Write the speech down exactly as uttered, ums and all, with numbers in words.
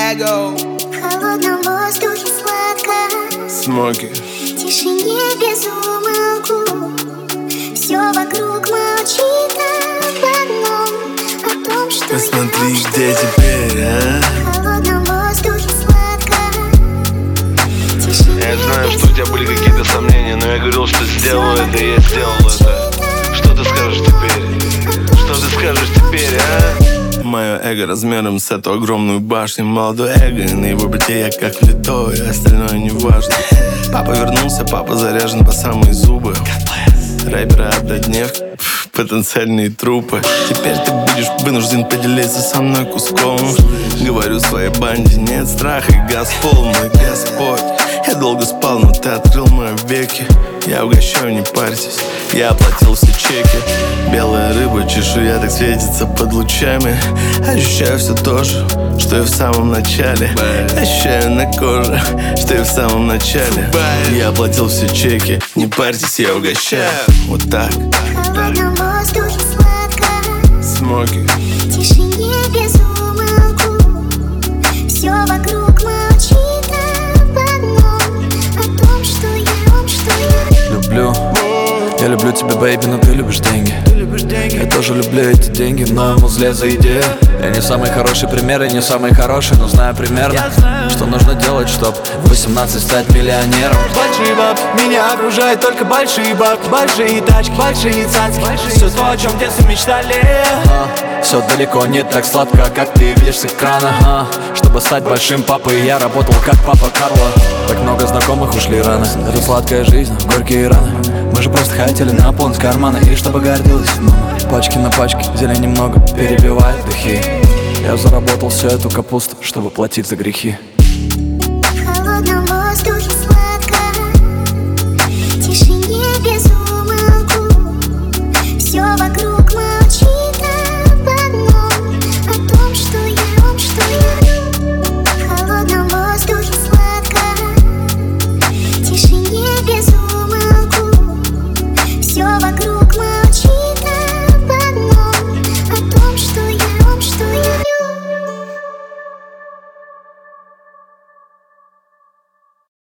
эго. В холодном воздухе сладко, Смоки. в тишине без умолку. Все вокруг молчит об одном, о том, что Ты смотри, я, где что теперь, а? в холодном воздухе сладко, в тишине Я знаю, без что у тебя были какие-то сомнения, но я говорил, что сделаю это, и я сделал это. Что ты скажешь теперь? Что ты скажешь теперь, а? Мое эго размером с эту огромную башню. Молодой эго, и на его бите я как влитой, остальное не важно. Папа вернулся, папа заряжен по самые зубы. Рэперы однодневки, пф, потенциальные трупы. Теперь ты будешь вынужден поделиться со мной куском. Говорю своей банде, нет страха и Господь, мой Господь. Я долго спал, но ты открыл мои веки. Я угощаю, не парьтесь, я оплатил все чеки. Белая рыба, чешуя так светится под лучами. Ощущаю все то же, что и в самом начале. Ощущаю на коже, что и в самом начале. Я оплатил все чеки, не парьтесь, я угощаю. Вот так, в холодном воздухе сладко, смоки. в тишине без умолку. Все вокруг молчит об одном, о том, что я, том, что я. Люблю, я люблю тебя, бэйби, но ты любишь деньги. Я тоже люблю эти деньги, но ему зле за идею. Я не самый хороший пример, я не самый хороший, но знаю примерно, что нужно делать, чтоб в восемнадцать стать миллионером. Большие бабки, меня окружают только большие бабки. Большие тачки, большие цацки, все то, о чем в детстве мечтали. а, Все далеко не так сладко, как ты видишь с экрана, а, чтобы стать большим папой, я работал как папа Карло. Так много знакомых ушли рано. Это сладкая жизнь, горькие раны. Мы же просто хотели наполнить карманы, и чтобы гордилась мама. Пачки на пачке, зелень немного перебивает духи. Я заработал всю эту капусту, чтобы платить за грехи.